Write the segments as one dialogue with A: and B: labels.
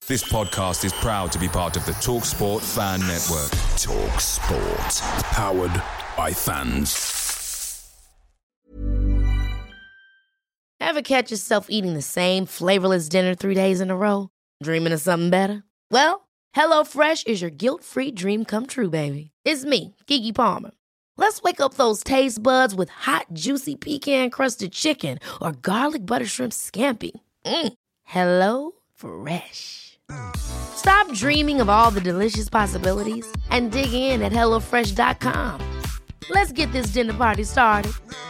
A: This podcast is proud to be part of the TalkSport Fan Network. TalkSport. Powered by fans.
B: Ever catch yourself eating the same flavorless dinner 3 days in a row? Dreaming of something better? Well, HelloFresh is your guilt-free dream come true, baby. It's me, Keke Palmer. Let's wake up those taste buds with hot, juicy pecan-crusted chicken or garlic butter shrimp scampi. Hello Fresh. Stop dreaming of all the delicious possibilities and dig in at HelloFresh.com. Let's get this dinner party started.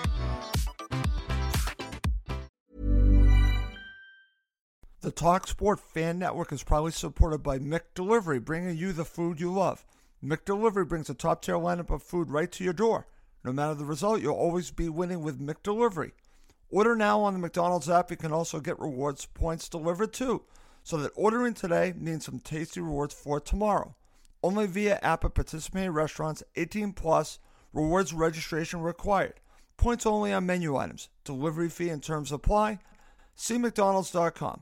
C: The TalkSport Fan Network is proudly supported by McDelivery, bringing you the food you love. McDelivery brings a top-tier lineup of food right to your door. No matter the result, you'll always be winning with McDelivery. Order now on the McDonald's app. You can also get rewards points delivered too, so that ordering today means some tasty rewards for tomorrow. Only via app at participating restaurants. 18 plus. Rewards registration required. Points only on menu items. Delivery fee and terms apply. See McDonald's.com.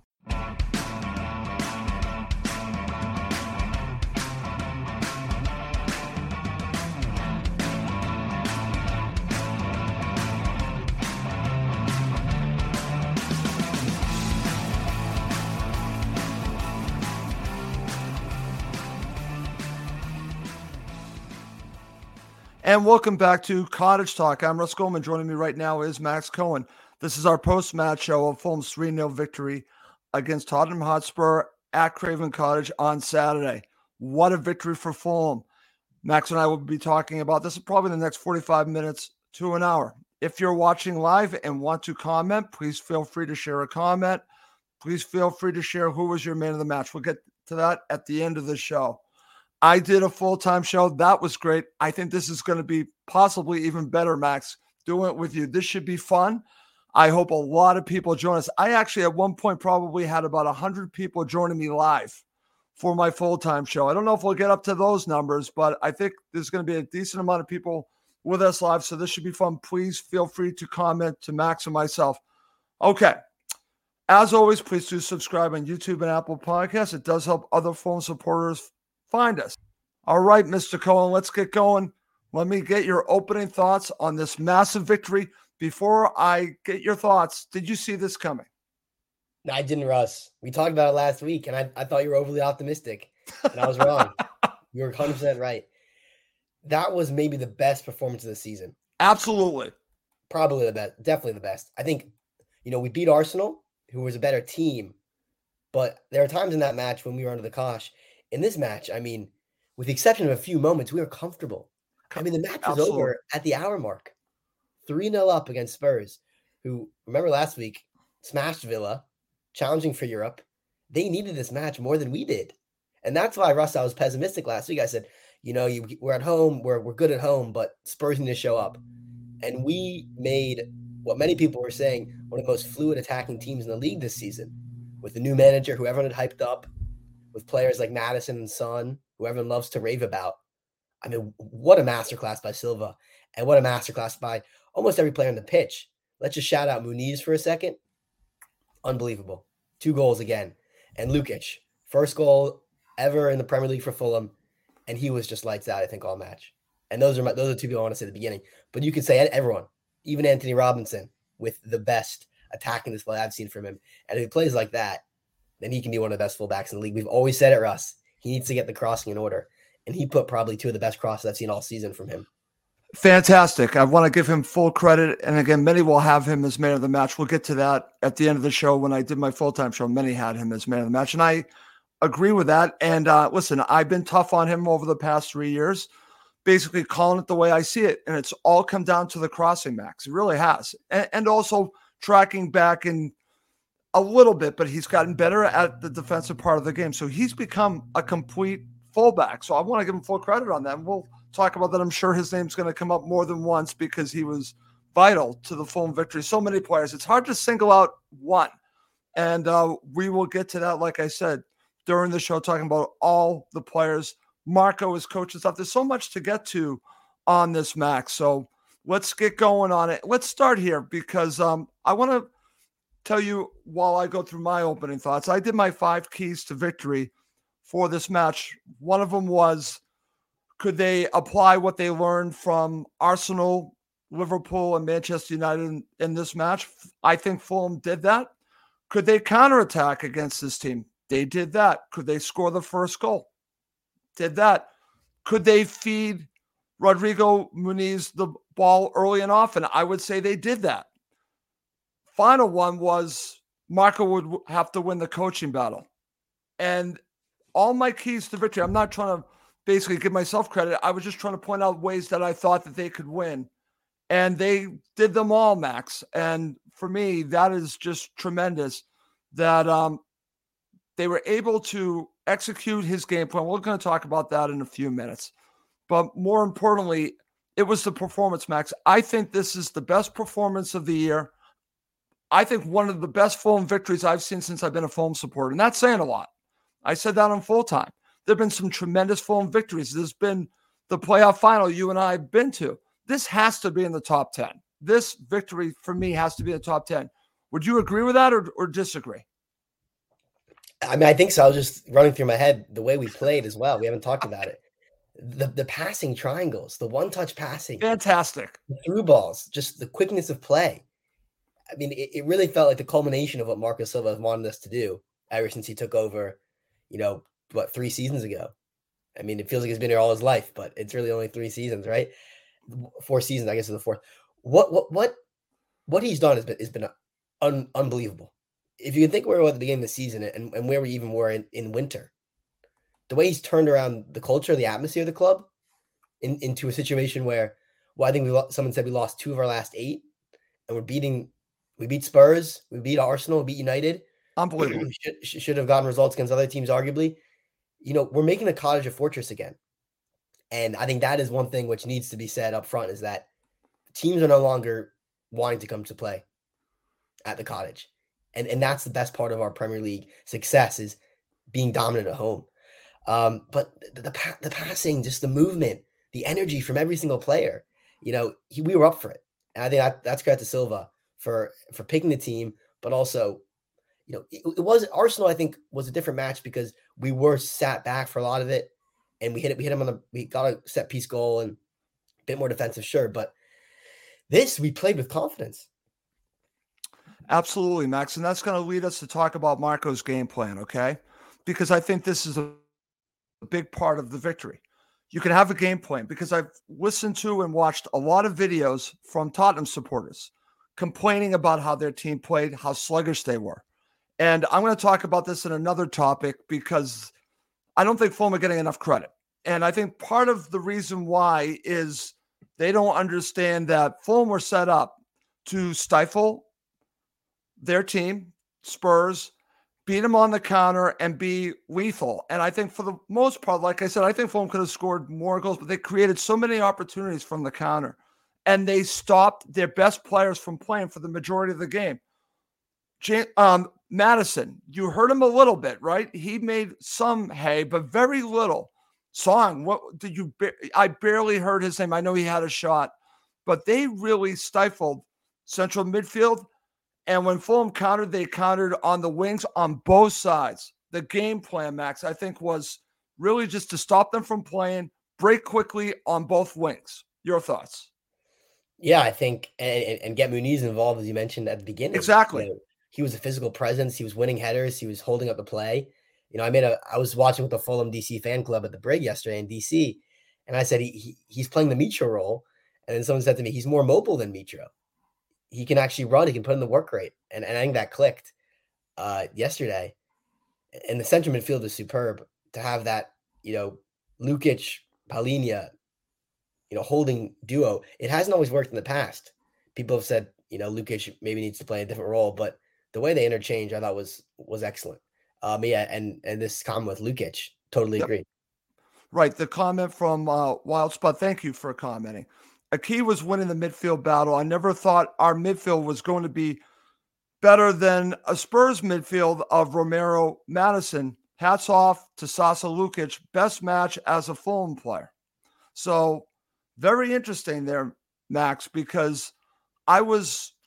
C: And welcome back to Cottage Talk. I'm Russ Goldman. Joining me right now is Max Cohen. This is our post-match show of Fulham's 3-0 victory against Tottenham Hotspur at Craven Cottage on Saturday. What a victory for Fulham. Max and I will be talking about this probably in the next 45 minutes to an hour. If you're watching live and want to comment, please feel free to share a comment. Please feel free to share who was your man of the match. We'll get to that at the end of the show. I did a full-time show. That was great. I think this is going to be possibly even better, Max, doing it with you. This should be fun. I hope a lot of people join us. I actually at one point probably had about 100 people joining me live for my full-time show. I don't know if we'll get up to those numbers, but I think there's going to be a decent amount of people with us live, so this should be fun. Please feel free to comment to Max and myself. Okay. As always, please do subscribe on YouTube and Apple Podcasts. It does help other Fulham supporters find us. All right, Mr. Cohen, let's get going. Let me get your opening thoughts on this massive victory. Before I get your thoughts, did you see this coming?
D: No, I didn't, Russ. We talked about it last week, and I thought you were overly optimistic, and I was wrong. You were 100% right. That was maybe the best performance of the season.
C: Absolutely.
D: Probably the best. Definitely the best. I think, we beat Arsenal, who was a better team, but there are times in that match when we were under the cosh. In this match, with the exception of a few moments, we were comfortable. The match was over at the hour mark. 3-0 up against Spurs, who, remember last week, smashed Villa, challenging for Europe. They needed this match more than we did. And that's why, Russ, I was pessimistic last week. I said, we're at home, we're good at home, but Spurs need to show up. And we made what many people were saying one of the most fluid attacking teams in the league this season, with the new manager who everyone had hyped up, with players like Maddison and Son, who everyone loves to rave about. What a masterclass by Silva, and what a masterclass by almost every player on the pitch. Let's just shout out Muniz for a second. Unbelievable. 2 goals again. And Lukic, first goal ever in the Premier League for Fulham, and he was just lights out, I think, all match. And those are 2 people I want to say at the beginning. But you can say everyone, even Anthony Robinson, with the best attacking display I've seen from him. And if he plays like that, then he can be one of the best fullbacks in the league. We've always said it, Russ. He needs to get the crossing in order. And he put probably 2 of the best crosses I've seen all season from him.
C: Fantastic. I want to give him full credit. And again, many will have him as man of the match. We'll get to that at the end of the show. When I did my full-time show, many had him as man of the match. And I agree with that. And listen, I've been tough on him over the past 3 years, basically calling it the way I see it. And it's all come down to the crossing, Max. It really has. And also tracking back in a little bit, but he's gotten better at the defensive part of the game. So he's become a complete fullback. So I want to give him full credit on that. And we'll talk about that. I'm sure his name's going to come up more than once because he was vital to the Fulham victory. So many players. It's hard to single out one. And we will get to that, like I said, during the show, talking about all the players, Marco, his coach and stuff. There's so much to get to on this, Max. So let's get going on it. Let's start here because I want to tell you while I go through my opening thoughts. I did my 5 keys to victory for this match. One of them was, could they apply what they learned from Arsenal, Liverpool, and Manchester United in this match? I think Fulham did that. Could they counterattack against this team? They did that. Could they score the first goal? Did that. Could they feed Rodrigo Muniz the ball early and often? I would say they did that. Final one was Marco would have to win the coaching battle. And all my keys to victory, I'm not trying to basically give myself credit. I was just trying to point out ways that I thought that they could win. And they did them all, Max. And for me, that is just tremendous that they were able to execute his game plan. We're going to talk about that in a few minutes. But more importantly, it was the performance, Max. I think this is the best performance of the year. I think one of the best Fulham victories I've seen since I've been a Fulham supporter. And that's saying a lot. I said that on Full Time. There have been some tremendous Fulham victories. There's been the playoff final you and I have been to. This has to be in the top 10. This victory for me has to be in the top 10. Would you agree with that or disagree?
D: I mean, I think so. I was just running through my head the way we played as well. We haven't talked about it. The passing triangles, the one-touch passing.
C: Fantastic.
D: The through balls, just the quickness of play. I mean, it really felt like the culmination of what Marco Silva has wanted us to do ever since he took over, 3 seasons ago. I mean, it feels like he's been here all his life, but it's really only 3 seasons, right? 4 seasons, I guess, is the 4th. What he's done has been unbelievable. If you can think where we were at the beginning of the season and where we even were in winter, the way he's turned around the culture, the atmosphere of the club into a situation where, I think someone said we lost 2 of our last 8, and we beat Spurs, we beat Arsenal, we beat United.
C: Unbelievable.
D: Should have gotten results against other teams, arguably. We're making the Cottage a fortress again. And I think that is one thing which needs to be said up front, is that teams are no longer wanting to come to play at the Cottage. And that's the best part of our Premier League success, is being dominant at home. But the passing, just the movement, the energy from every single player, we were up for it. And I think that's credit to Silva for picking the team, but also, it was Arsenal, I think, was a different match because we were sat back for a lot of it, and we hit him we got a set piece goal and a bit more defensive, sure. But we played with confidence.
C: Absolutely, Max. And that's going to lead us to talk about Marco's game plan, okay? Because I think this is a big part of the victory. You can have a game plan, because I've listened to and watched a lot of videos from Tottenham supporters complaining about how their team played, how sluggish they were. And I'm going to talk about this in another topic, because I don't think Fulham are getting enough credit. And I think part of the reason why is they don't understand that Fulham were set up to stifle their team, Spurs, beat them on the counter, and be lethal. And I think for the most part, like I said, I think Fulham could have scored more goals, but they created so many opportunities from the counter, and they stopped their best players from playing for the majority of the game. Madison, you heard him a little bit, right? He made some hay, but very little. Song, what did you? I barely heard his name. I know he had a shot, but they really stifled central midfield. And when Fulham countered, they countered on the wings on both sides. The game plan, Max, I think, was really just to stop them from playing, break quickly on both wings. Your thoughts?
D: Yeah, I think, and get Muniz involved, as you mentioned at the beginning.
C: Exactly.
D: He was a physical presence. He was winning headers. He was holding up the play. I was watching with the Fulham DC fan club at the Brig yesterday in DC, and I said he's playing the Mitro role. And then someone said to me, he's more mobile than Mitro. He can actually run. He can put in the work rate. And I think that clicked yesterday. And the central midfield is superb to have that, Lukic, Palhinha, holding duo. It hasn't always worked in the past. People have said, Lukic maybe needs to play a different role, but the way they interchange, I thought was excellent. And this comment with Lukic, totally agree.
C: Right. The comment from Wild Spot, thank you for commenting. Aki was winning the midfield battle. I never thought our midfield was going to be better than a Spurs midfield of Romero, Madison. Hats off to Sasa Lukic, best match as a Fulham player. So very interesting there, Max, because I was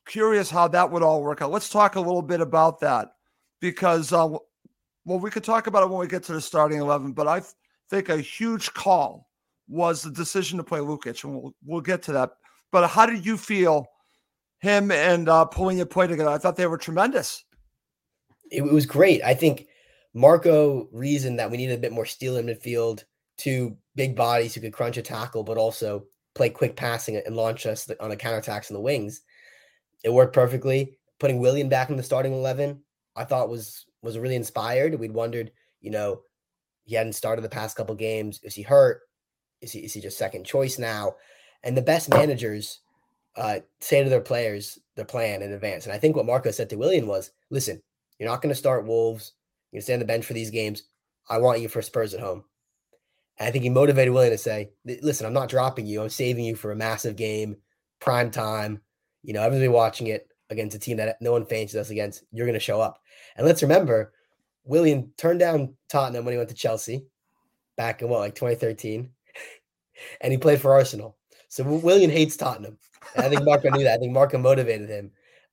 C: curious how that would all work out. Let's talk a little bit about that because, we could talk about it when we get to the starting 11, but I think a huge call was the decision to play Lukic, and we'll get to that. But how did you feel him and Polina play together? I thought they were tremendous.
D: It was great. I think Marco reasoned that we needed a bit more steel in midfield, two big bodies who could crunch a tackle, but also play quick passing and launch us on the counterattacks in the wings. It worked perfectly. Putting Willian back in the starting 11, I thought was really inspired. We'd wondered, he hadn't started the past couple games. Is he hurt? Is he just second choice now? And the best managers say to their players their plan in advance. And I think what Marco said to Willian was, listen, you're not going to start Wolves. You're going to stay on the bench for these games. I want you for Spurs at home. And I think he motivated Willian to say, listen, I'm not dropping you. I'm saving you for a massive game, prime time. Everybody watching it against a team that no one fancies us against. You're going to show up. And let's remember, Willian turned down Tottenham when he went to Chelsea back in 2013. And he played for Arsenal. So Willian hates Tottenham. And I think Marco knew that. I think Marco motivated him.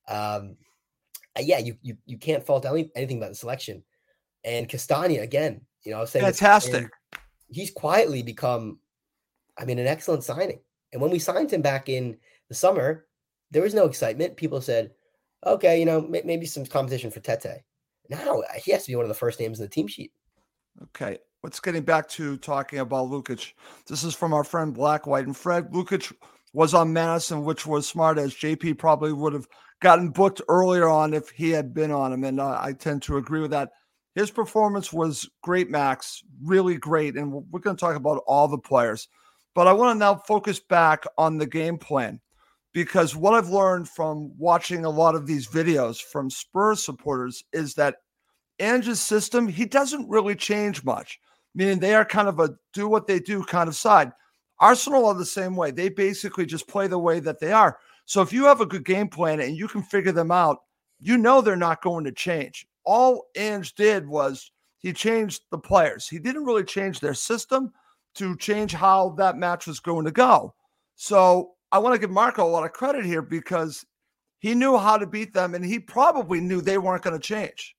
D: You can't fault anything about the selection. And Castagna, again, I was saying
C: fantastic.
D: He's quietly become, an excellent signing. And when we signed him back in the summer, there was no excitement. People said, okay, maybe some competition for Tete. Now he has to be one of the first names in the team sheet.
C: Okay. Let's getting back to talking about Lukic. This is from our friend Black White. And Fred, Lukic was on Madison, which was smart, as JP probably would have gotten booked earlier on if he had been on him. And I tend to agree with that. His performance was great, Max, really great. And we're going to talk about all the players. But I want to now focus back on the game plan, because what I've learned from watching a lot of these videos from Spurs supporters is that Ange's system, he doesn't really change much, meaning they are kind of a do what they do kind of side. Arsenal are the same way. They basically just play the way that they are. So if you have a good game plan and you can figure them out, they're not going to change. All Ange did was he changed the players. He didn't really change their system to change how that match was going to go. So I want to give Marco a lot of credit here because he knew how to beat them, and he probably knew they weren't going to change.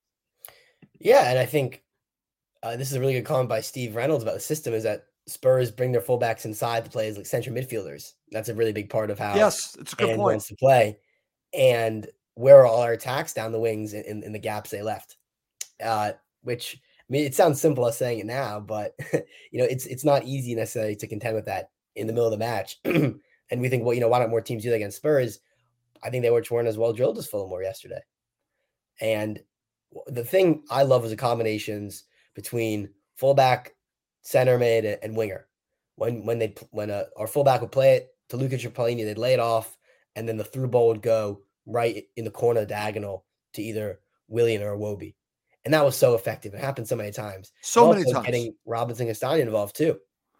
D: Yeah, and I think this is a really good comment by Steve Reynolds about the system, is that Spurs bring their fullbacks inside to play as like central midfielders. That's a really big part of how
C: it's a good point.
D: Wants to play. And where are all our attacks down the wings in the gaps they left? Which, it sounds simple as saying it now, but it's not easy necessarily to contend with that in the middle of the match. And we think, why don't more teams do that against Spurs? I think they weren't as well drilled as Fulham were yesterday. And the thing I love was the combinations between fullback, center mid, and winger. When our fullback would play it to Lukic or Polina, they'd lay it off, and then the through ball would go right in the corner diagonal to either Willian or Iwobi. And that was so effective. It happened so many times.
C: Many times.
D: Getting Robinson and Castagna involved too.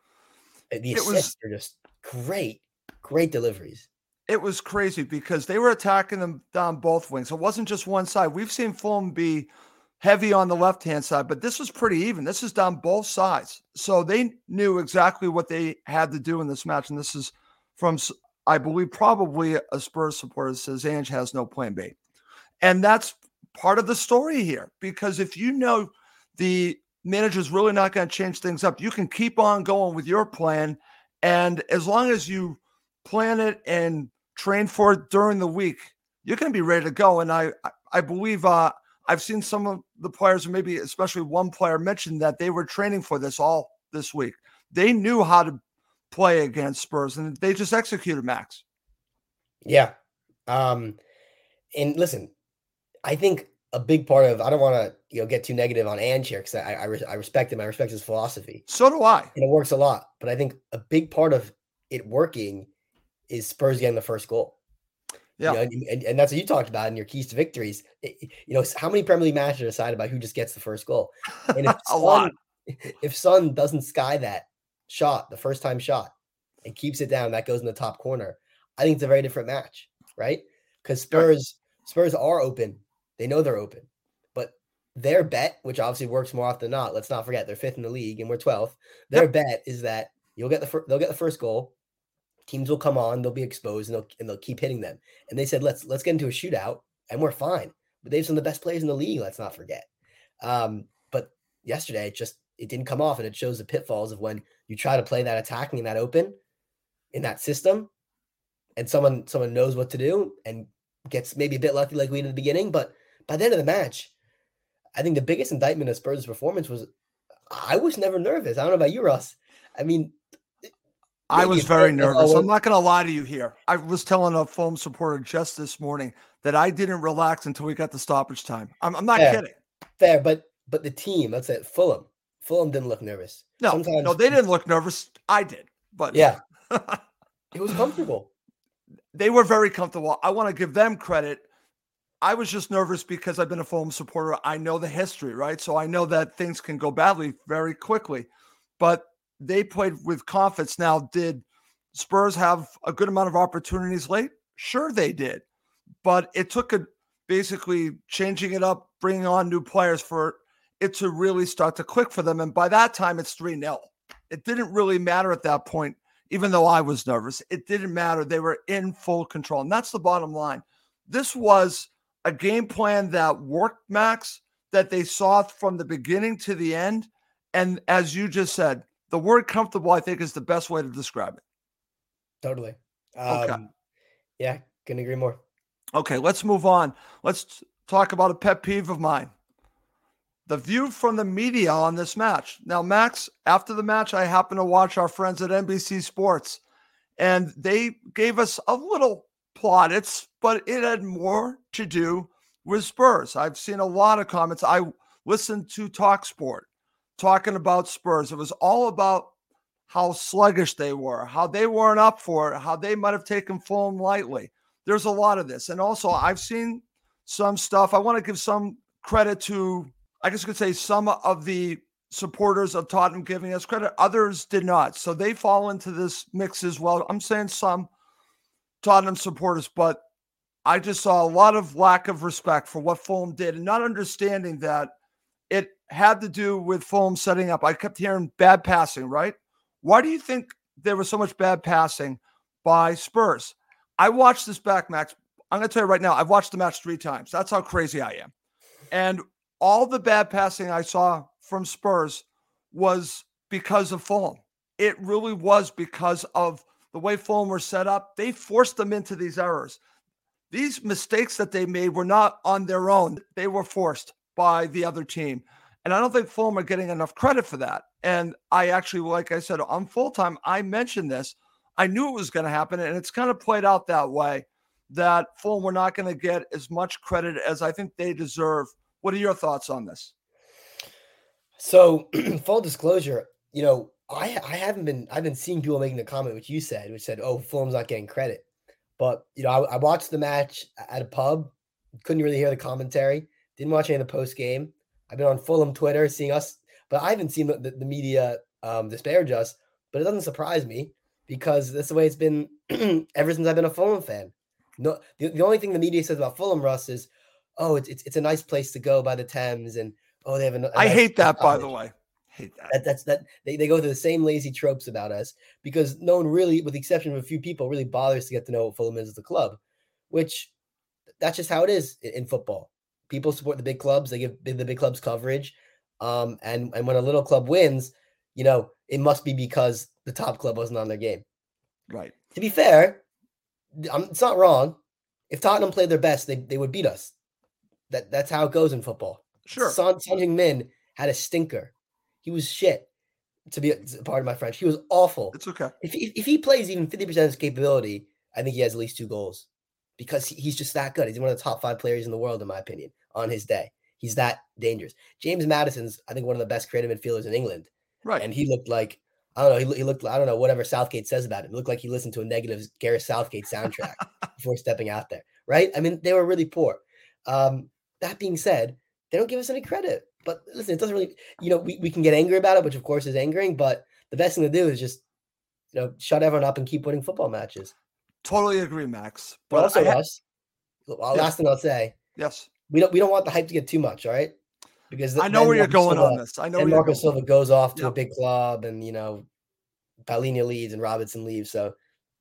D: The assists are just great deliveries.
C: It was crazy because they were attacking them down both wings. It wasn't just one side. We've seen Fulham be heavy on the left-hand side, but this was pretty even. This is down both sides. So they knew exactly what they had to do in this match. And this is from, I believe, probably a Spurs supporter that says Ange has no plan B. And that's part of the story here, because if the manager's really not going to change things up, you can keep on going with your plan. And as long as you plan it and train for it during the week, you're going to be ready to go. And I believe I've seen some of the players, or maybe especially one player, mention that they were training for this all this week. They knew how to play against Spurs, and they just executed, Max.
D: Yeah. And listen, I think a big part of, I don't want to get too negative on Ange here, because I respect him. I respect his philosophy.
C: So do I.
D: And it works a lot. But I think a big part of it working is Spurs getting the first goal.
C: Yeah.
D: And that's what you talked about in your keys to victories. How many Premier League matches are decided by who just gets the first goal? And if Son doesn't sky that shot, the first time shot, and keeps it down, that goes in the top corner, I think it's a very different match, right? Because Spurs are open. They know they're open. But their bet, which obviously works more often than not, let's not forget they're 5th in the league and we're 12th. Their bet is that they'll get the first goal. teams will come on, they'll be exposed, and they'll keep hitting them. And they said, let's get into a shootout, and we're fine. But they have some of the best players in the league. Let's not forget. But yesterday, it didn't come off, and it shows the pitfalls of when you try to play that attacking in that open, in that system, and someone knows what to do and gets maybe a bit lucky like we did at the beginning. But by the end of the match, I think the biggest indictment of Spurs' performance was I was never nervous. I don't know about you, Russ. I mean,
C: I was very nervous. I'm not going to lie to you here. I was telling a Fulham supporter just this morning that I didn't relax until we got the stoppage time. I'm not kidding.
D: Fair, but the team, let's say Fulham didn't look nervous.
C: No, they didn't look nervous. I did, but
D: yeah, it was comfortable.
C: They were very comfortable. I want to give them credit. I was just nervous because I've been a Fulham supporter. I know the history, right? So I know that things can go badly very quickly, but they played with confidence. Now, did Spurs have a good amount of opportunities late? Sure, they did. But it took basically changing it up, bringing on new players for it to really start to click for them. And by that time, it's 3-0. It didn't really matter at that point, even though I was nervous. It didn't matter. They were in full control. And that's the bottom line. This was a game plan that worked, Max, that they saw from the beginning to the end. And as you just said, the word comfortable, I think, is the best way to describe it.
D: Totally.
C: Okay.
D: Yeah, couldn't agree more.
C: Okay, let's move on. Let's talk about a pet peeve of mine. The view from the media on this match. Now, Max, after the match, I happened to watch our friends at NBC Sports, and they gave us a little plaudits, but it had more to do with Spurs. I've seen a lot of comments. I listened to TalkSport talking about Spurs. It was all about how sluggish they were, how they weren't up for it, how they might have taken Fulham lightly. There's a lot of this. And also, I've seen some stuff. I want to give some credit to, I guess you could say, some of the supporters of Tottenham giving us credit. Others did not. So they fall into this mix as well. I'm saying some Tottenham supporters, but I just saw a lot of lack of respect for what Fulham did and not understanding that it had to do with Fulham setting up. I kept hearing bad passing, right? Why do you think there was so much bad passing by Spurs? I watched this back, Max. I'm going to tell you right now, I've watched the match 3 times. That's how crazy I am. And all the bad passing I saw from Spurs was because of Fulham. It really was because of the way Fulham were set up. They forced them into these errors. These mistakes that they made were not on their own. They were forced by the other team. And I don't think Fulham are getting enough credit for that. And I actually, like I said, on Full Time, I mentioned this. I knew it was going to happen, and it's kind of played out that way, that Fulham were not going to get as much credit as I think they deserve. What are your thoughts on this?
D: So, full disclosure, I've been seeing people making the comment, which said, oh, Fulham's not getting credit. But, I watched the match at a pub, couldn't really hear the commentary, didn't watch any of the post game. I've been on Fulham Twitter seeing us, but I haven't seen the media disparage us, but it doesn't surprise me because that's the way it's been ever since I've been a Fulham fan. No, the only thing the media says about Fulham, Russ, is, oh, it's a nice place to go by the Thames, and oh, they have
C: I hate that, by the way. Hate that.
D: They go through the same lazy tropes about us because no one really, with the exception of a few people, really bothers to get to know what Fulham is as a club, which that's just how it is in football. People support the big clubs. They give the big clubs coverage. And when a little club wins, it must be because the top club wasn't on their game.
C: Right.
D: To be fair, it's not wrong. If Tottenham played their best, they would beat us. That's how it goes in football.
C: Sure.
D: Son Heung-min had a stinker. He was shit, to be part of my French. He was awful.
C: It's okay.
D: If he plays even 50% of his capability, I think he has at least 2 goals because he's just that good. He's one of the top 5 players in the world, in my opinion, on his day. He's that dangerous. James Maddison's, I think, one of the best creative midfielders in England.
C: Right.
D: And he looked like, I don't know, he looked, I don't know, whatever Southgate says about him. It looked like he listened to a negative Gareth Southgate soundtrack before stepping out there. Right? I mean, they were really poor. That being said, they don't give us any credit. But listen, it doesn't really, we can get angry about it, which of course is angering, but the best thing to do is just, shut everyone up and keep winning football matches.
C: Totally agree, Max.
D: But also, Russ, last thing I'll say.
C: Yes.
D: We don't want the hype to get too much, all right? Because
C: I know where you're going on this. I know where
D: Marco Silva goes off to a big club and, Paulinho leaves and Robinson leaves. So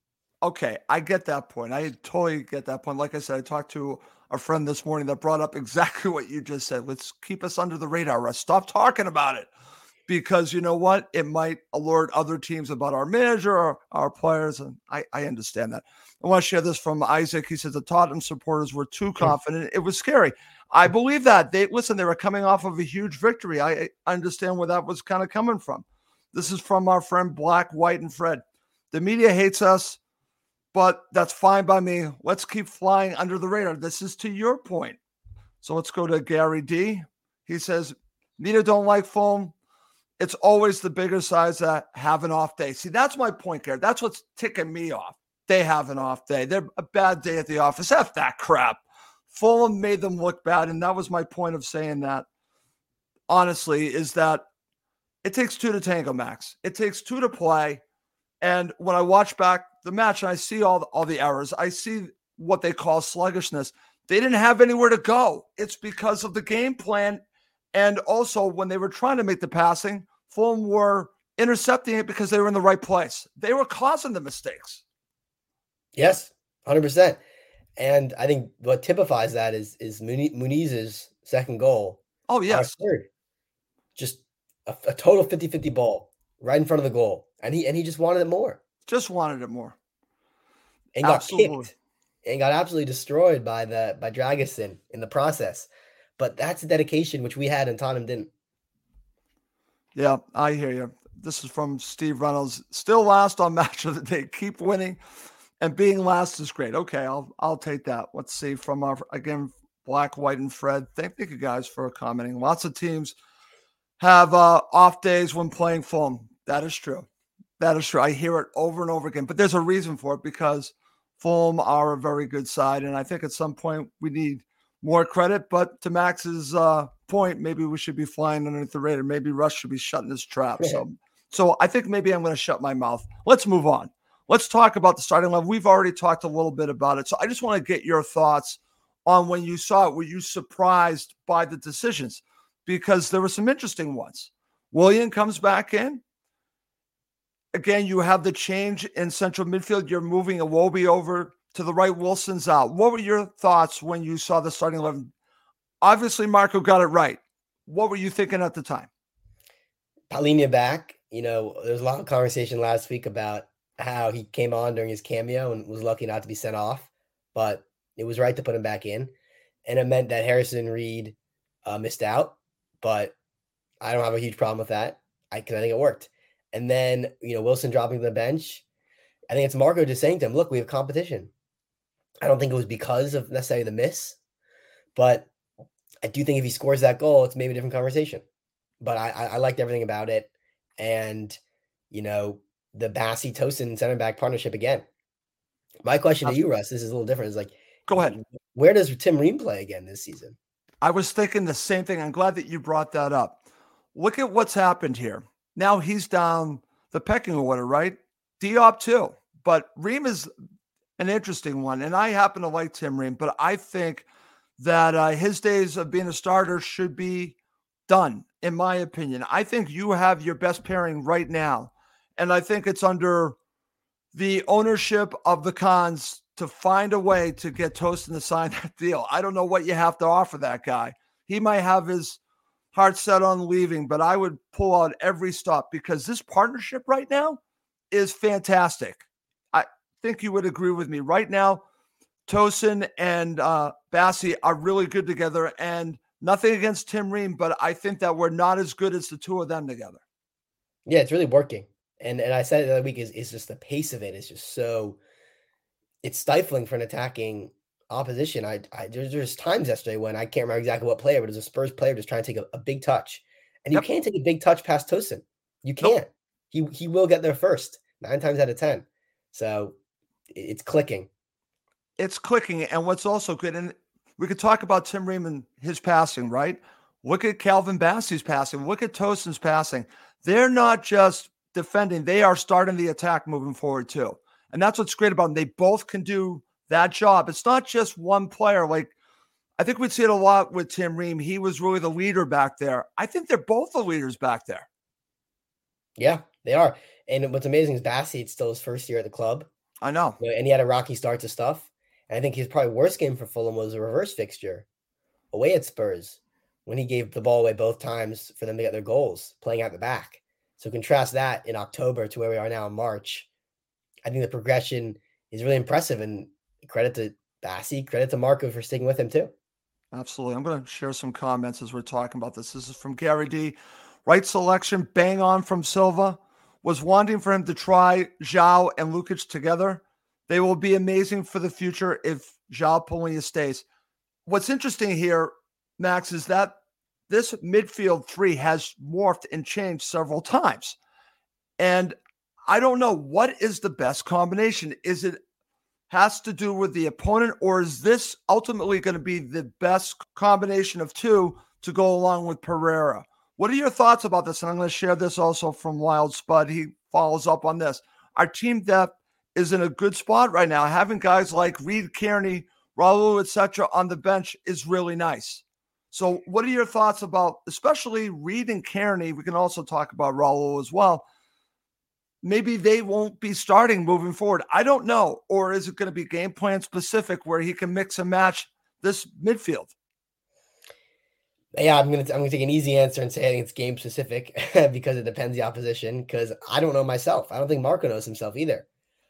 C: Okay, I get that point. I totally get that point. Like I said, I talked to a friend this morning that brought up exactly what you just said. Let's keep us under the radar, Russ. Stop talking about it. Because you know what? It might alert other teams about our manager or our players. And I understand that. I want to share this from Isaac. He says the Tottenham supporters were too confident. It was scary. I believe that. They were coming off of a huge victory. I understand where that was kind of coming from. This is from our friend Black, White, and Fred. The media hates us, but that's fine by me. Let's keep flying under the radar. This is to your point. So let's go to Gary D. He says, media don't like Fulham. It's always the bigger sides that have an off day. See, that's my point, Gary. That's what's ticking me off. They have an off day. They're a bad day at the office. F that crap. Fulham made them look bad, and that was my point of saying that, honestly, is that it takes two to tango, Max. It takes two to play. And when I watch back the match and I see all the errors, I see what they call sluggishness. They didn't have anywhere to go. It's because of the game plan. And also, when they were trying to make the passing, Fulham were intercepting it because they were in the right place. They were causing the mistakes.
D: Yes, 100%. And I think what typifies that is Muniz's second goal.
C: Oh, yes.
D: Third. Just a total 50-50 ball right in front of the goal. And he just wanted it more.
C: Just wanted it more.
D: And got kicked and got absolutely destroyed by Dragusin in the process. But that's a dedication which we had and Tottenham didn't.
C: Yeah, I hear you. This is from Steve Reynolds. Still last on match of the day. Keep winning, and being last is great. Okay, I'll take that. Let's see from our again Black, White, and Fred. Thank you guys for commenting. Lots of teams have off days when playing Fulham. That is true. That is true. I hear it over and over again. But there's a reason for it because Fulham are a very good side, and I think at some point we need more credit, but to Max's point, maybe we should be flying underneath the radar. Maybe Russ should be shutting his trap. So I think maybe I'm going to shut my mouth. Let's move on. Let's talk about the starting line. We've already talked a little bit about it. So I just want to get your thoughts on when you saw it. Were you surprised by the decisions? Because there were some interesting ones. Willian comes back in. Again, you have the change in central midfield. You're moving Iwobi over to the right, Wilson's out. What were your thoughts when you saw the starting 11? Obviously, Marco got it right. What were you thinking at the time?
D: Palhinha back. There was a lot of conversation last week about how he came on during his cameo and was lucky not to be sent off, but it was right to put him back in. And it meant that Harrison Reed missed out, but I don't have a huge problem with that because I think it worked. And then, Wilson dropping to the bench. I think it's Marco just saying to him, look, we have competition. I don't think it was because of necessarily the miss, but I do think if he scores that goal, it's maybe a different conversation. But I liked everything about it. And, the Bassey-Tosin center back partnership again. My question to you, Russ, this is a little different. Is
C: go ahead.
D: Where does Tim Ream play again this season?
C: I was thinking the same thing. I'm glad that you brought that up. Look at what's happened here. Now he's down the pecking order, right? Diop too. But Ream is an interesting one. And I happen to like Tim Ream, but I think that his days of being a starter should be done, in my opinion. I think you have your best pairing right now. And I think it's under the ownership of the Khans to find a way to get Tosin to sign that deal. I don't know what you have to offer that guy. He might have his heart set on leaving, but I would pull out every stop because this partnership right now is fantastic. I think you would agree with me. Right now, Tosin and Bassey are really good together, and nothing against Tim Ream, but I think that we're not as good as the two of them together.
D: Yeah, it's really working. And I said it the other week is just the pace of it is just so it's stifling for an attacking opposition. There's times yesterday when I can't remember exactly what player, but it was a Spurs player just trying to take a big touch. And you can't take a big touch past Tosin. You can't. Nope. He will get there first, 9 times out of 10. So it's clicking.
C: It's clicking. And what's also good, and we could talk about Tim Ream and his passing, right? Look at Calvin Bassey's passing. Look at Tosin's passing. They're not just defending. They are starting the attack moving forward too. And that's what's great about them. They both can do that job. It's not just one player. Like, I think we'd see it a lot with Tim Ream. He was really the leader back there. I think they're both the leaders back there.
D: Yeah, they are. And what's amazing is Bassey, it's still his first year at the club.
C: I know.
D: And he had a rocky start to stuff. And I think his probably worst game for Fulham was a reverse fixture away at Spurs when he gave the ball away both times for them to get their goals, playing out the back. So contrast that in October to where we are now in March. I think the progression is really impressive, and credit to Bassi, credit to Marco for sticking with him too.
C: Absolutely. I'm going to share some comments as we're talking about this. This is from Gary D. Right selection, bang on from Silva. Was wanting for him to try João and Lukic together. They will be amazing for the future if João Polina stays. What's interesting here, Max, is that this midfield three has morphed and changed several times. And I don't know what is the best combination. Is it has to do with the opponent, or is this ultimately going to be the best combination of two to go along with Pereira? What are your thoughts about this? And I'm going to share this also from Wild Spud. He follows up on this. Our team depth is in a good spot right now. Having guys like Reed, Kearney, Raul, etc. on the bench is really nice. So what are your thoughts about, especially Reed and Kearney? We can also talk about Raul as well. Maybe they won't be starting moving forward. I don't know. Or is it going to be game plan specific where he can mix and match this midfield?
D: Yeah, I'm gonna take an easy answer and say I think it's game specific because it depends the opposition. Because I don't know myself. I don't think Marco knows himself either.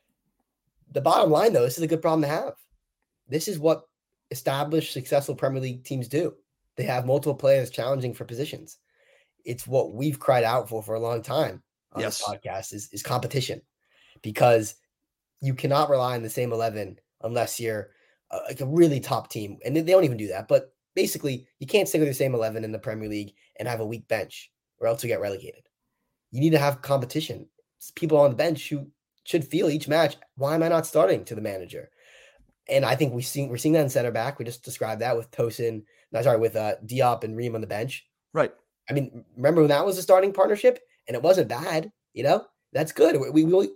D: The bottom line, though, this is a good problem to have. This is what established, successful Premier League teams do. They have multiple players challenging for positions. It's what we've cried out for a long time on this podcast is competition, because you cannot rely on the same 11 unless you're like a really top team. And they don't even do that. But basically, you can't stick with the same 11 in the Premier League and have a weak bench, or else you get relegated. You need to have competition. It's people on the bench who should feel each match, why am I not starting, to the manager? And I think we're seeing that in center back. We just described that with with Diop and Ream on the bench.
C: Right.
D: I mean, remember when that was a starting partnership and it wasn't bad, that's good. We really,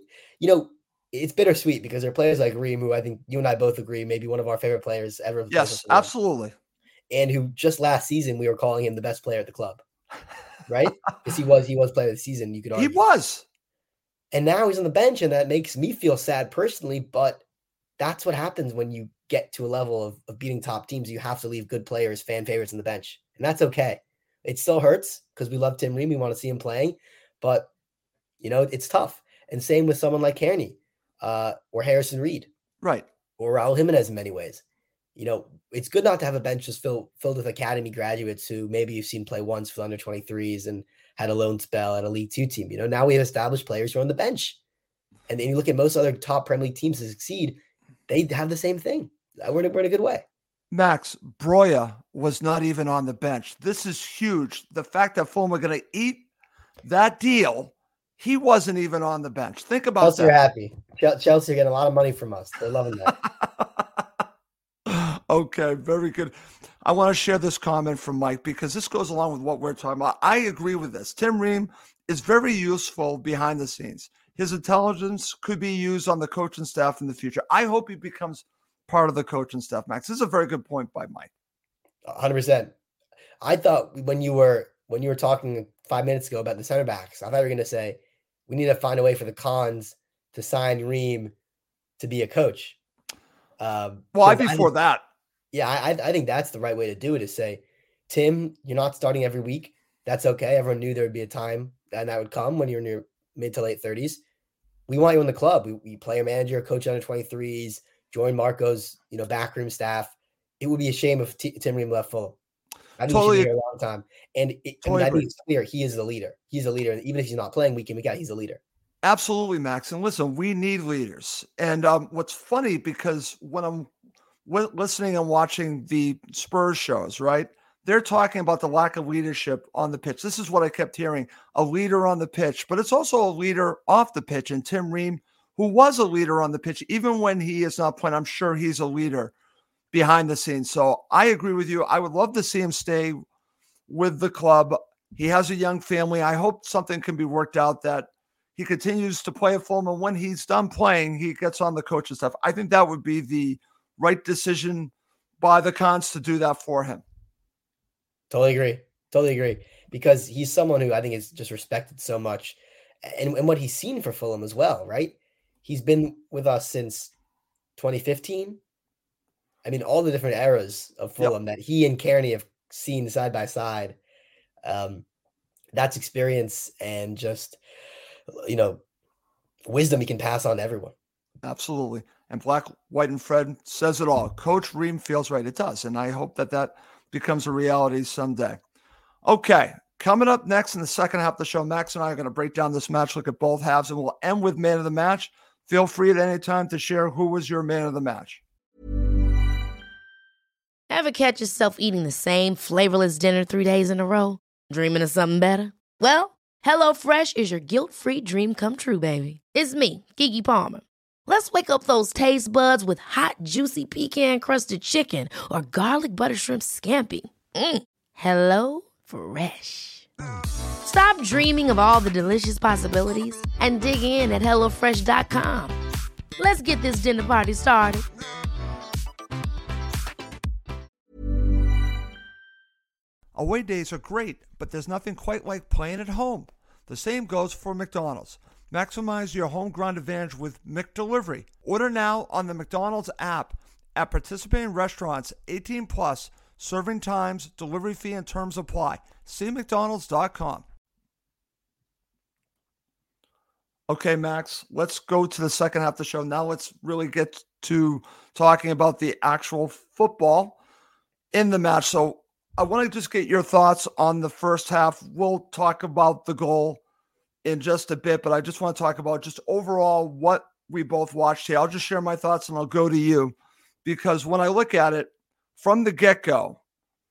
D: it's bittersweet because there are players like Ream, who I think you and I both agree, maybe one of our favorite players ever.
C: Yes, absolutely.
D: And who just last season, we were calling him the best player at the club, right? Because he was player of the season. You could argue.
C: He was.
D: And now he's on the bench, and that makes me feel sad personally, but that's what happens when you get to a level of beating top teams. You have to leave good players, fan favorites on the bench, and that's okay. It still hurts because we love Tim Ream. We want to see him playing, but, it's tough. And same with someone like Kearney or Harrison Reed.
C: Right.
D: Or Raul Jimenez in many ways. It's good not to have a bench just filled with academy graduates who maybe you've seen play once for the under 23s and had a loan spell at a League Two team. Now we have established players who are on the bench. And then you look at most other top Premier League teams to succeed, they have the same thing. We're in a good way.
C: Max, Broya was not even on the bench. This is huge. The fact that Fulham are going to eat that deal, he wasn't even on the bench. Think about
D: Chelsea
C: that.
D: Are happy. Chelsea are getting a lot of money from us. They're loving that.
C: Okay, very good. I want to share this comment from Mike because this goes along with what we're talking about. I agree with this. Tim Ream is very useful behind the scenes. His intelligence could be used on the coaching staff in the future. I hope he becomes part of the coaching staff, Max. This is a very good point by Mike.
D: 100%. I thought when you were talking 5 minutes ago about the center backs, I thought you were going to say we need to find a way for the Cons to sign Ream to be a coach.
C: Before that.
D: Yeah, I think that's the right way to do it, is say, Tim, you're not starting every week. That's okay. Everyone knew there would be a time and that would come when you're in your mid to late 30s. We want you in the club. We player manager, coach under 23s, join Marco's backroom staff. It would be a shame if Tim Ream left Fulham. I think he's been here a long time. And I think it's clear he is the leader. He's a leader. And even if he's not playing week in, week out, he's a leader.
C: Absolutely, Max. And listen, we need leaders. And what's funny, because when I'm listening and watching the Spurs shows, right, they're talking about the lack of leadership on the pitch. This is what I kept hearing, a leader on the pitch, but it's also a leader off the pitch. And Tim Ream, who was a leader on the pitch, even when he is not playing, I'm sure he's a leader behind the scenes. So I agree with you. I would love to see him stay with the club. He has a young family. I hope something can be worked out that he continues to play at Fulham, and when he's done playing, he gets on the coaching staff. I think that would be the right decision by the Cons to do that for him.
D: Totally agree. Because he's someone who I think is just respected so much, and what he's seen for Fulham as well, right? he's been with us since 2015. I mean, all the different eras of Fulham that he and Kearney have seen side by side. That's experience and just, wisdom he can pass on to everyone.
C: Absolutely. And Black, White, and Fred says it all. Coach Ream feels right. It does. And I hope that becomes a reality someday. Okay. Coming up next in the second half of the show, Max and I are going to break down this match, look at both halves, and we'll end with man of the match. Feel free at any time to share who was your man of the match.
B: Ever catch yourself eating the same flavorless dinner 3 days in a row? Dreaming of something better? Well, HelloFresh is your guilt-free dream come true, baby. It's me, Keke Palmer. Let's wake up those taste buds with hot, juicy pecan-crusted chicken or garlic butter shrimp scampi. Hello Fresh. Stop dreaming of all the delicious possibilities and dig in at HelloFresh.com. Let's get this dinner party started.
C: Away days are great, but there's nothing quite like playing at home. The same goes for McDonald's. Maximize your home ground advantage with McDelivery. Order now on the McDonald's app at participating restaurants. 18 plus. Serving times, delivery fee, and terms apply. See McDonald's.com. Okay, Max, let's go to the second half of the show. Now let's really get to talking about the actual football in the match. So I want to just get your thoughts on the first half. We'll talk about the goal in just a bit, but I just want to talk about just overall what we both watched here. I'll just share my thoughts and I'll go to you, because when I look at it from the get-go,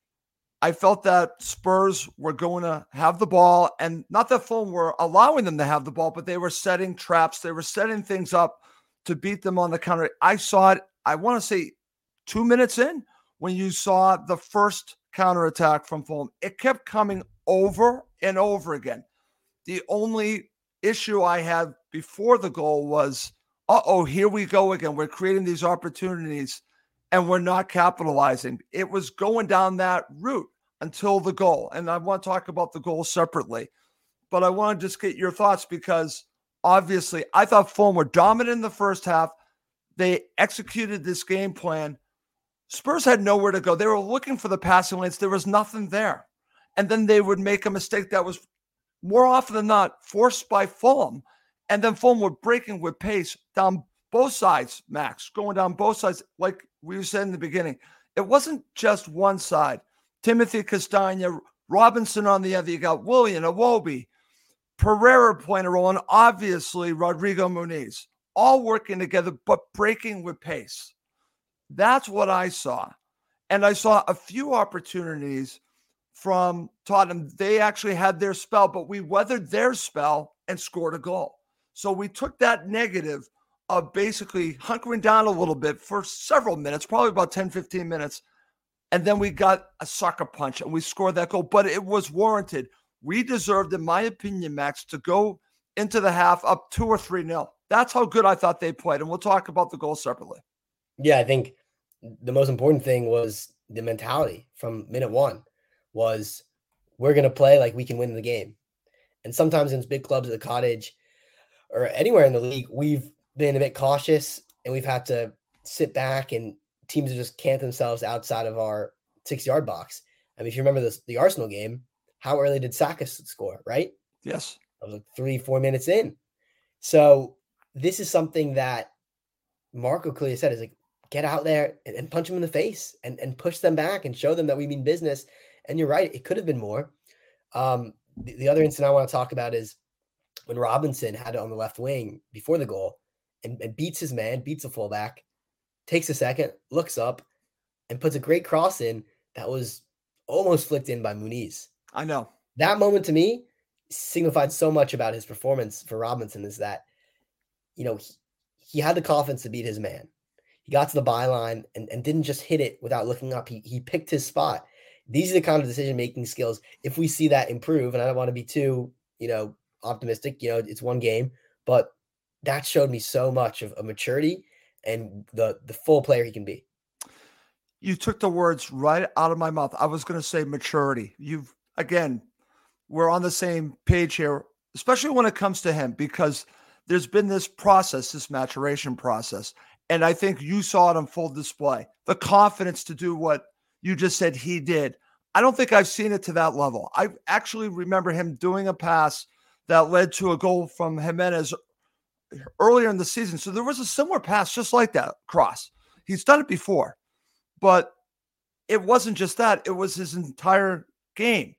C: I felt that Spurs were going to have the ball, and not that Fulham were allowing them to have the ball, but they were setting traps. They were setting things up to beat them on the counter. I saw it, I want to say 2 minutes in, when you saw the first counterattack from Fulham. It kept coming over and over again. The only issue I had before the goal was, here we go again. We're creating these opportunities and we're not capitalizing. It was going down that route until the goal. And I want to talk about the goal separately, but I want to just get your thoughts, because obviously I thought Fulham were dominant in the first half. They executed this game plan. Spurs had nowhere to go. They were looking for the passing lanes. There was nothing there. And then they would make a mistake that was more often than not forced by Fulham. And then Fulham were breaking with pace down both sides, Max, going down both sides. Like we said in the beginning, it wasn't just one side. Timothy Castagna, Robinson on the other. You got Willian, Iwobi, Pereira playing a role, and obviously Rodrigo Muniz, all working together, but breaking with pace. That's what I saw. And I saw a few opportunities from Tottenham. They actually had their spell, but we weathered their spell and scored a goal. So we took that negative of basically hunkering down a little bit for several minutes, probably about 10, 15 minutes. And then we got a sucker punch and we scored that goal, but it was warranted. We deserved, in my opinion, Max, to go into the half up 2 or 3-0. That's how good I thought they played. And we'll talk about the goal separately.
D: Yeah, I think the most important thing was the mentality from minute one was, we're going to play like we can win the game. And sometimes in big clubs at the Cottage or anywhere in the league, we've been a bit cautious and we've had to sit back, and teams just camp themselves outside of our 6-yard box. I mean, if you remember the Arsenal game, how early did Saka score, right?
C: Yes.
D: That was like 3-4 minutes in. So this is something that Marco clearly said, is like, get out there and punch them in the face and push them back and show them that we mean business. And you're right, it could have been more. The other incident I want to talk about is when Robinson had it on the left wing before the goal and beats his man, beats a fullback, takes a second, looks up, and puts a great cross in that was almost flicked in by Muniz.
C: I know.
D: That moment to me signified so much about his performance for Robinson, is that, he had the confidence to beat his man. He got to the byline and didn't just hit it without looking up. He picked his spot. These are the kind of decision-making skills. If we see that improve, and I don't want to be too, optimistic, it's one game, but that showed me so much of maturity and the full player he can be.
C: You took the words right out of my mouth. I was going to say maturity. We're on the same page here, especially when it comes to him, because there's been this process, this maturation process. And I think you saw it on full display. The confidence to do what you just said he did. I don't think I've seen it to that level. I actually remember him doing a pass that led to a goal from Jimenez earlier in the season. So there was a similar pass just like that, cross. He's done it before. But it wasn't just that. It was his entire game.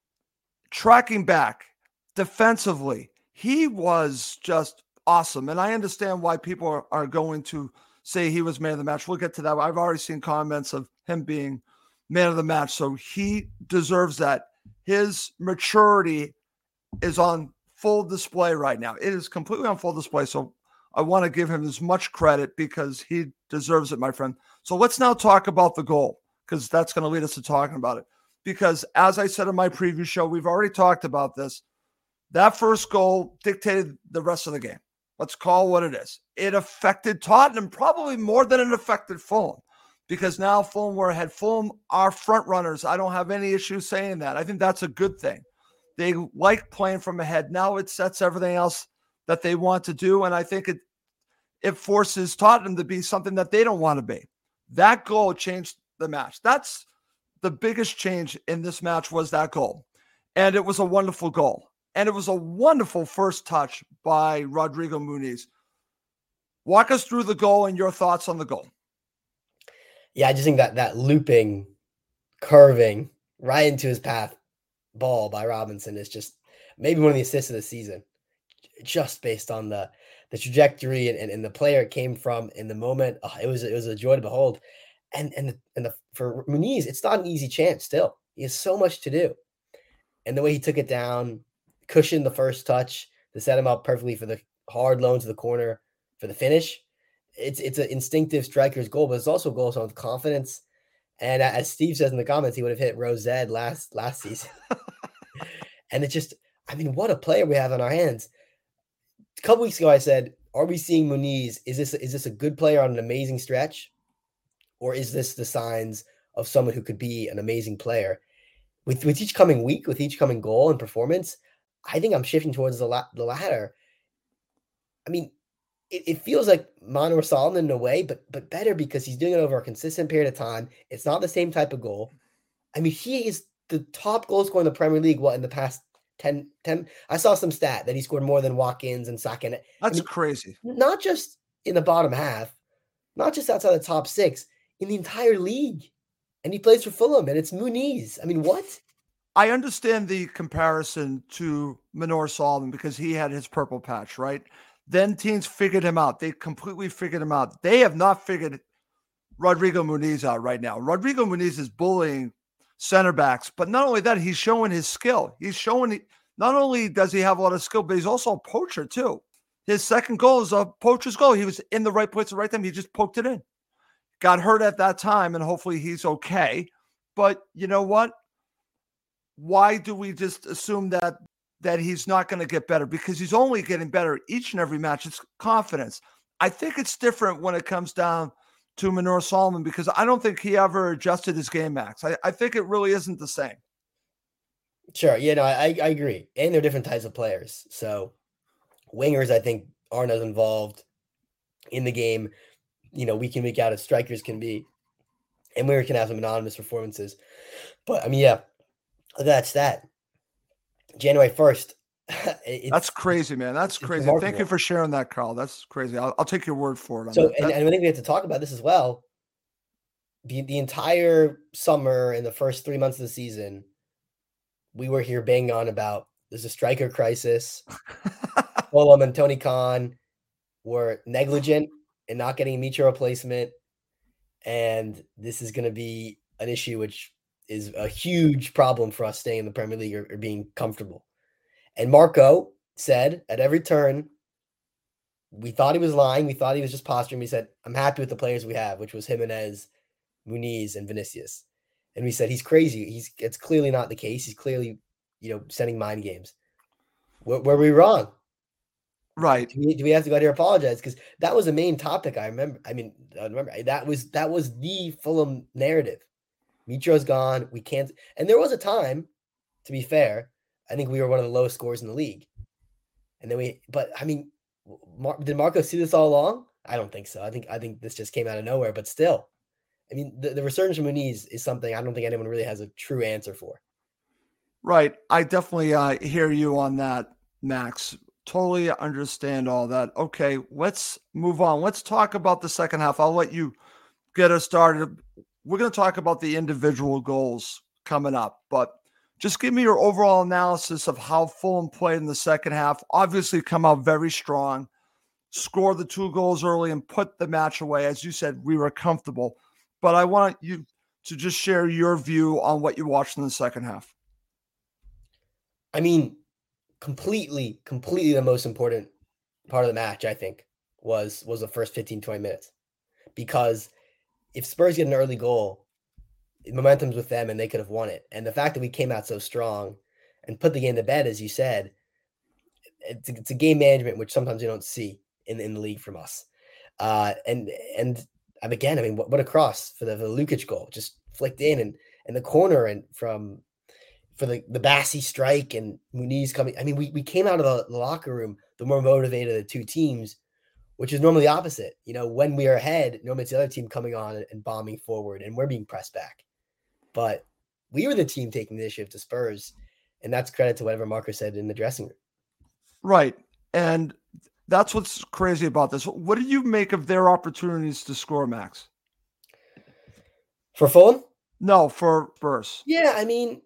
C: Tracking back defensively, he was just awesome. And I understand why people are going to say he was man of the match. We'll get to that. I've already seen comments of him being man of the match. So he deserves that. His maturity is on full display right now. It is completely on full display. So I want to give him as much credit because he deserves it, my friend. So let's now talk about the goal, because that's going to lead us to talking about it. Because as I said in my preview show, we've already talked about this. That first goal dictated the rest of the game. Let's call it what it is. It affected Tottenham probably more than it affected Fulham, because now Fulham were ahead. Fulham are front runners. I don't have any issue saying that. I think that's a good thing. They like playing from ahead. Now it sets everything else that they want to do, and I think it forces Tottenham to be something that they don't want to be. That goal changed the match. That's the biggest change in this match, was that goal. And it was a wonderful goal. And it was a wonderful first touch by Rodrigo Muniz. Walk us through the goal and your thoughts on the goal.
D: Yeah, I just think that looping, curving right into his path ball by Robinson is just maybe one of the assists of the season, just based on the trajectory and the player it came from in the moment. It was a joy to behold. And for Muniz, it's not an easy chance still. He has so much to do. And the way he took it down, cushioned the first touch to set him up perfectly for the hard loan to the corner for the finish. It's an instinctive striker's goal, but it's also a goal with confidence. And as Steve says in the comments, he would have hit Rose last season. And it's just, I mean, what a player we have on our hands. A couple weeks ago, I said, are we seeing Muniz? Is this a good player on an amazing stretch? Or is this the signs of someone who could be an amazing player? With each coming week, with each coming goal and performance, I think I'm shifting towards the latter. I mean, it feels like Manor Solomon in a way, but better because he's doing it over a consistent period of time. It's not the same type of goal. I mean, he is the top goal scorer in the Premier League, in the past 10, I saw some stat that he scored more than Watkins and Saka.
C: That's crazy.
D: Not just in the bottom half, not just outside the top six, in the entire league. And he plays for Fulham, and it's Muniz. I mean, what?
C: I understand the comparison to Manor Solomon because he had his purple patch, right? Then teams figured him out. They completely figured him out. They have not figured Rodrigo Muniz out right now. Rodrigo Muniz is bullying center backs, but not only that, he's showing his skill. He's showing, not only does he have a lot of skill, but he's also a poacher too. His second goal is a poacher's goal. He was in the right place at the right time. He just poked it in. Got hurt at that time, and hopefully he's okay. But you know what? Why do we just assume that he's not going to get better? Because he's only getting better each and every match. It's confidence. I think it's different when it comes down to Manor Solomon because I don't think he ever adjusted his game, Max. I think it really isn't the same.
D: Sure. Yeah, no, I agree. And they're different types of players. So wingers, I think, aren't as involved in the game, week in, week out as strikers can be. And wingers can have some anonymous performances. But, I mean, yeah, that's that. January 1st.
C: That's crazy, man. That's crazy. Remarkable. Thank you for sharing that, Carl. That's crazy. I'll take your word for it.
D: And I think we have to talk about this as well. The entire summer and the first 3 months of the season, we were here banging on about there's a striker crisis. Fulham and Tony Khan were negligent in not getting a Mitro replacement. And this is going to be an issue which is a huge problem for us staying in the Premier League or being comfortable. And Marco said at every turn, we thought he was lying. We thought he was just posturing. He said, I'm happy with the players we have, which was Jimenez, Muniz, and Vinicius. And we said, he's crazy. It's clearly not the case. He's clearly, sending mind games. Were we wrong?
C: Right.
D: Do we have to go out here and apologize? Because that was the main topic. I remember that was the Fulham narrative. Mitro's gone. We can't. And there was a time, to be fair, I think we were one of the lowest scores in the league. And then Did Marco see this all along? I don't think so. I think this just came out of nowhere, but still, I mean, the resurgence of Muniz is something I don't think anyone really has a true answer for.
C: Right. I definitely hear you on that, Max. Totally understand all that. Okay, let's move on. Let's talk about the second half. I'll let you get us started. We're going to talk about the individual goals coming up, but just give me your overall analysis of how Fulham played in the second half. Obviously, come out very strong, scored the 2 goals early, and put the match away. As you said, we were comfortable. But I want you to just share your view on what you watched in the second half.
D: I mean, completely the most important part of the match, I think, was the first 15, 20 minutes. Because if Spurs get an early goal, momentum's with them and they could have won it. And the fact that we came out so strong and put the game to bed, as you said, it's a game management, which sometimes you don't see in the league from us. And again, I mean, what a cross for the Lukic goal, just flicked in and the corner and for the Bassi strike and Muniz coming. I mean, we came out of the locker room, the more motivated of the two teams, which is normally the opposite. You know, when we are ahead, normally it's the other team coming on and bombing forward and we're being pressed back. But we were the team taking the initiative to Spurs, and that's credit to whatever Marco said in the dressing room.
C: Right. And that's what's crazy about this. What do you make of their opportunities to score, Max?
D: For Fulham?
C: No, for Spurs.
D: Yeah, I mean,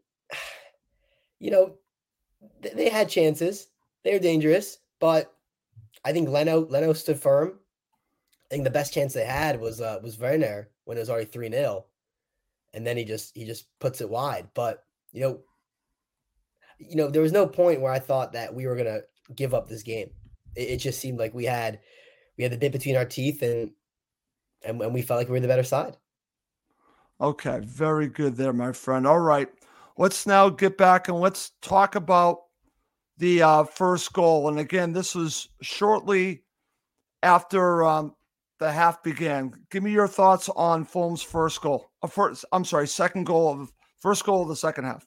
D: you know, they had chances. They were dangerous, but I think Leno stood firm. I think the best chance they had was Werner when it was already 3-0. And then he just puts it wide. But, you know, there was no point where I thought that we were going to give up this game. It just seemed like we had the bit between our teeth and we felt like we were the better side.
C: Okay, very good there, my friend. All right, let's now get back and let's talk about the first goal. And again, this was shortly after the half began. Give me your thoughts on Fulham's first goal. Second goal first goal of the second half.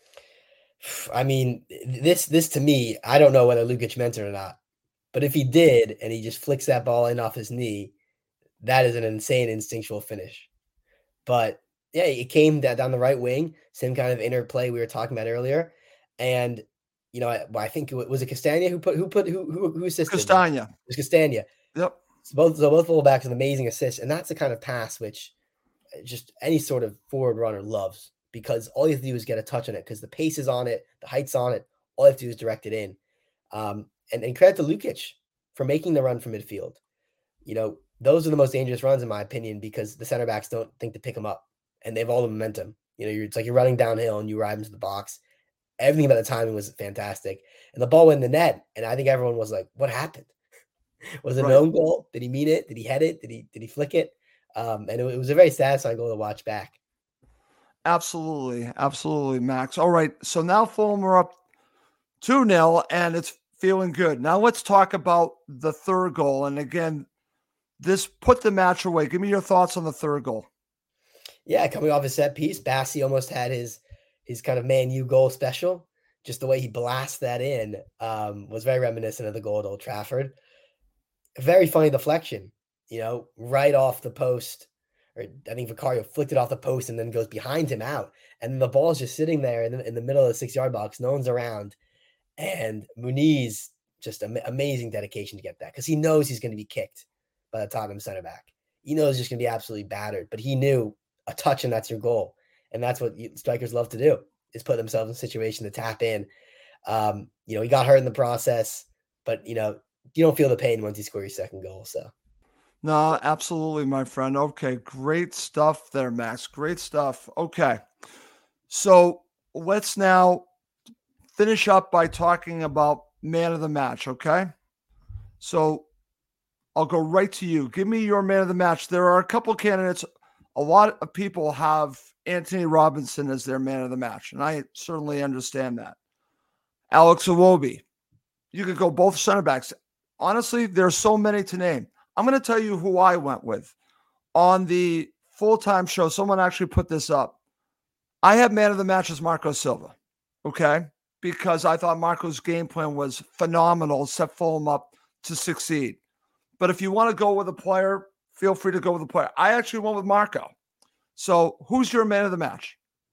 D: I mean, this to me, I don't know whether Lukic meant it or not, but if he did and he just flicks that ball in off his knee, that is an insane instinctual finish. But yeah, it came down the right wing, same kind of interplay we were talking about earlier, and you know, I think it was Castagna who assisted.
C: Castagna.
D: It was Castagna.
C: Yep.
D: So both fullbacks an amazing assist, and that's the kind of pass which just any sort of forward runner loves, because all you have to do is get a touch on it because the pace is on it, the height's on it. All you have to do is direct it in. And credit to Lukic for making the run from midfield. You know, those are the most dangerous runs in my opinion because the center backs don't think to pick them up, and they have all the momentum. You know, it's like you're running downhill and you ride into the box. Everything about the timing was fantastic, and the ball went in the net. And I think everyone was like, "What happened? Was it an own goal? Did he mean it? Did he head it? Did he flick it?" And it was a very satisfying goal to watch back.
C: Absolutely. Absolutely, Max. All right. So now Fulham are up 2-0 and it's feeling good. Now let's talk about the third goal. And again, this put the match away. Give me your thoughts on the third goal.
D: Yeah, coming off a set piece, Bassi almost had his kind of Man U goal special. Just the way he blasts that in was very reminiscent of the goal at Old Trafford. Very funny deflection, you know, right off the post. Or I think Vicario flicked it off the post and then goes behind him out. And the ball's just sitting there in the middle of the 6-yard box. No one's around. And Muniz, just amazing dedication to get that because he knows he's going to be kicked by the Tottenham center back. He knows he's just going to be absolutely battered. But he knew a touch and that's your goal. And that's what strikers love to do, is put themselves in a situation to tap in. You know, he got hurt in the process, but, you know, you don't feel the pain once you score your second goal. So.
C: No, absolutely, my friend. Okay, great stuff there, Max. Great stuff. Okay, so let's now finish up by talking about man of the match, okay? So I'll go right to you. Give me your man of the match. There are a couple candidates. A lot of people have Anthony Robinson as their man of the match, and I certainly understand that. Alex Iwobi. You could go both center backs. Honestly, there's so many to name. I'm going to tell you who I went with. On the full-time show, someone actually put this up. I had man of the match as Marco Silva, okay? Because I thought Marco's game plan was phenomenal, set Fulham up to succeed. But if you want to go with a player, feel free to go with a player. I actually went with Marco. So who's your man of the match?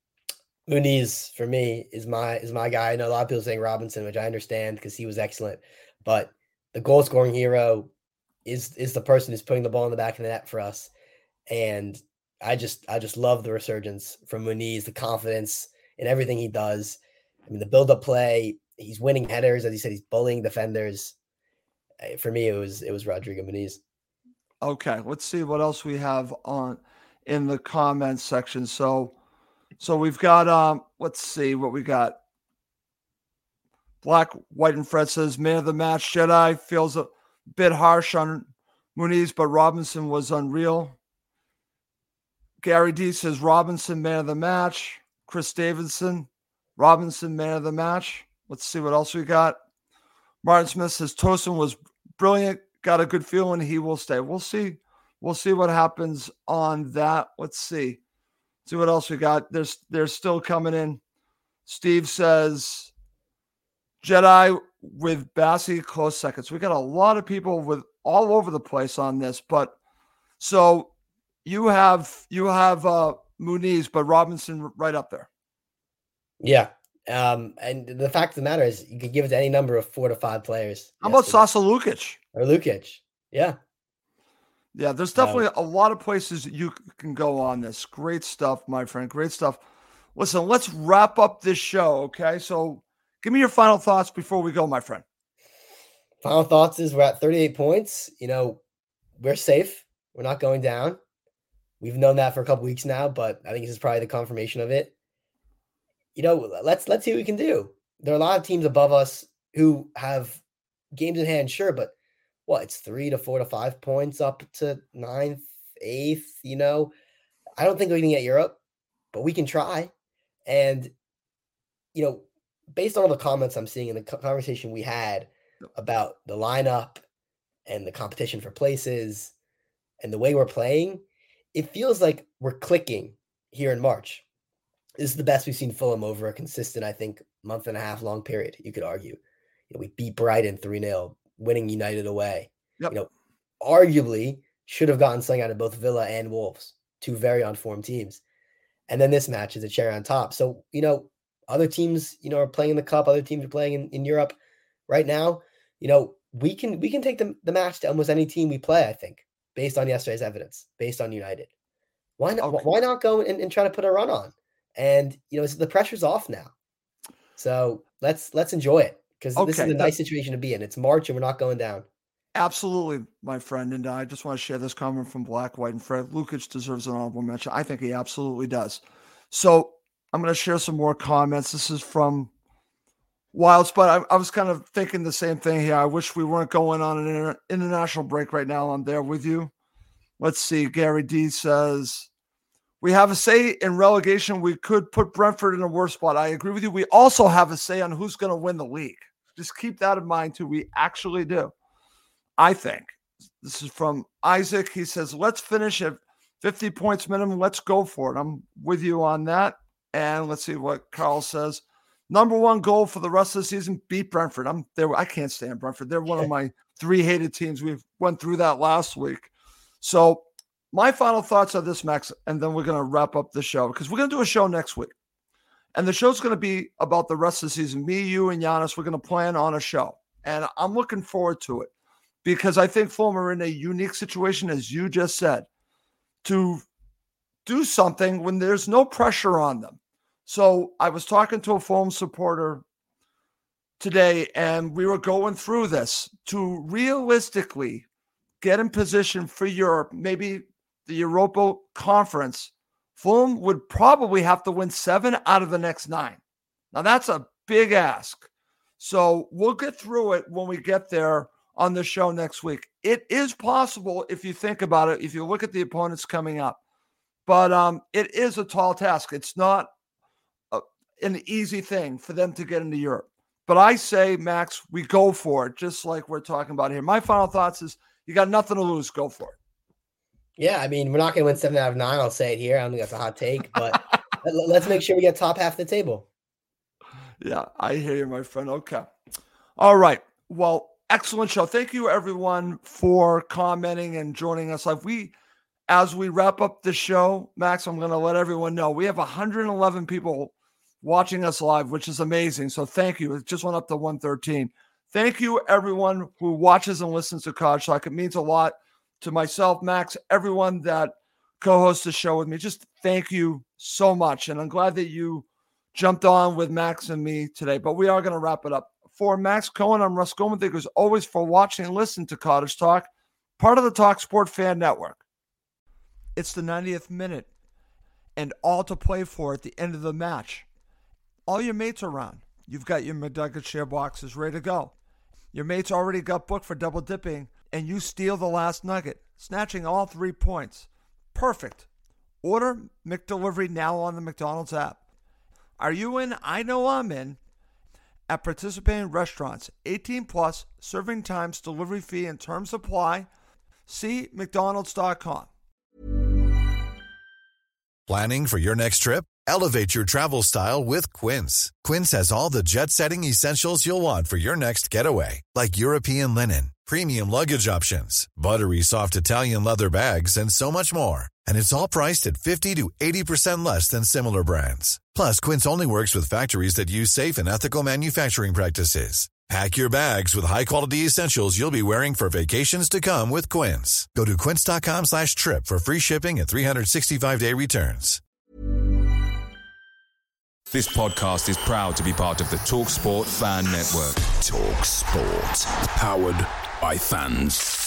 D: Muniz for me is my guy. I know a lot of people saying Robinson, which I understand because he was excellent, but the goal scoring hero is the person who's putting the ball in the back of the net for us. And I just love the resurgence from Muniz, the confidence in everything he does. I mean, the build-up play, he's winning headers, as he said, he's bullying defenders. For me, it was Rodrigo Muniz.
C: Okay, let's see what else we have on in the comments section. So we've got let's see what we got. Black, White, and Fred says man of the match. Jedi feels a bit harsh on Muniz, but Robinson was unreal. Gary D says Robinson man of the match. Chris Davidson, Robinson man of the match. Let's see what else we got. Martin Smith says Tosin was brilliant. Got a good feeling he will stay. We'll see. We'll see what happens on that. Let's see. See what else we got. They're still coming in. Steve says Jedi with Bassi close seconds. We got a lot of people with all over the place on this, but so you have Muniz, but Robinson right up there.
D: Yeah. And the fact of the matter is you could give it to any number of 4 to 5 players.
C: How about Sasa Lukic?
D: Or Lukic. Yeah.
C: Yeah, there's definitely a lot of places you can go on this. Great stuff, my friend. Great stuff. Listen, let's wrap up this show, okay? So give me your final thoughts before we go, my friend.
D: Final thoughts is we're at 38 points. You know, we're safe. We're not going down. We've known that for a couple weeks now, but I think this is probably the confirmation of it. You know, let's see what we can do. There are a lot of teams above us who have games in hand, sure, but it's 3 to 4 to 5 points up to 9th, 8th, you know. I don't think we can get Europe, but we can try. And, you know, based on all the comments I'm seeing in the conversation we had about the lineup and the competition for places and the way we're playing, it feels like we're clicking here in March. This is the best we've seen Fulham over a consistent, I think, month and a half long period, you could argue. You know, we beat Brighton 3-0, winning United away.
C: Yep.
D: You know, arguably should have gotten something out of both Villa and Wolves, 2 very on-form teams. And then this match is a cherry on top. So, you know, other teams, you know, are playing in the cup. Other teams are playing in Europe right now. You know, we can take the match to almost any team we play, I think, based on yesterday's evidence, based on United. Why not? Okay. Why not go and try to put a run on? And, you know, the pressure's off now. So let's enjoy it because this is a nice situation to be in. It's March and we're not going down.
C: Absolutely, my friend. And I just want to share this comment from Black, White, and Fred. Lukic deserves an honorable mention. I think he absolutely does. So I'm going to share some more comments. This is from Wilds, but I was kind of thinking the same thing here. I wish we weren't going on an international break right now. I'm there with you. Let's see. Gary D says, we have a say in relegation. We could put Brentford in a worse spot. I agree with you. We also have a say on who's going to win the league. Just keep that in mind, too. We actually do. I think. This is from Isaac. He says, let's finish at 50 points minimum. Let's go for it. I'm with you on that. And let's see what Carl says. Number 1 goal for the rest of the season, beat Brentford. I'm there. I can't stand Brentford. They're one of my 3 hated teams. We went through that last week. So my final thoughts on this, Max, and then we're going to wrap up the show because we're going to do a show next week. And the show's going to be about the rest of the season. Me, you, and Giannis, we're going to plan on a show. And I'm looking forward to it because I think Fulham are in a unique situation, as you just said, to do something when there's no pressure on them. So I was talking to a Fulham supporter today, and we were going through this to realistically get in position for Europe, maybe the Europa Conference. Fulham would probably have to win 7 out of the next 9. Now, that's a big ask. So we'll get through it when we get there on the show next week. It is possible if you think about it, if you look at the opponents coming up. But it is a tall task. It's not an easy thing for them to get into Europe. But I say, Max, we go for it, just like we're talking about here. My final thoughts is you got nothing to lose. Go for it.
D: Yeah, I mean, we're not going to win 7 out of 9. I'll say it here. I don't think that's a hot take, but let's make sure we get top half of the table.
C: Yeah, I hear you, my friend. Okay. All right. Well, excellent show. Thank you, everyone, for commenting and joining us live. As we wrap up the show, Max, I'm going to let everyone know we have 111 people watching us live, which is amazing. So thank you. It just went up to 113. Thank you, everyone who watches and listens to College Talk. It means a lot to myself, Max, everyone that co-hosts the show with me. Just thank you so much. And I'm glad that you jumped on with Max and me today. But we are going to wrap it up. For Max Cohen, I'm Russ Goldman. Thank you as always for watching and listening to Cottage Talk, part of the Talk Sport Fan Network. It's the 90th minute and all to play for at the end of the match. All your mates are around. You've got your McNugget share boxes ready to go. Your mates already got booked for double dipping, and you steal the last nugget, snatching all 3 points. Perfect. Order McDelivery now on the McDonald's app. Are you in? I know I'm in. At participating restaurants, 18 plus, serving times, delivery fee, and terms apply. See McDonald's.com.
E: Planning for your next trip? Elevate your travel style with Quince. Quince has all the jet-setting essentials you'll want for your next getaway, like European linen, premium luggage options, buttery soft Italian leather bags, and so much more. And it's all priced at 50 to 80% less than similar brands. Plus, Quince only works with factories that use safe and ethical manufacturing practices. Pack your bags with high-quality essentials you'll be wearing for vacations to come with Quince. Go to quince.com/trip for free shipping and 365-day returns.
A: This podcast is proud to be part of the TalkSport Fan Network.
E: TalkSport.
A: Powered by fans.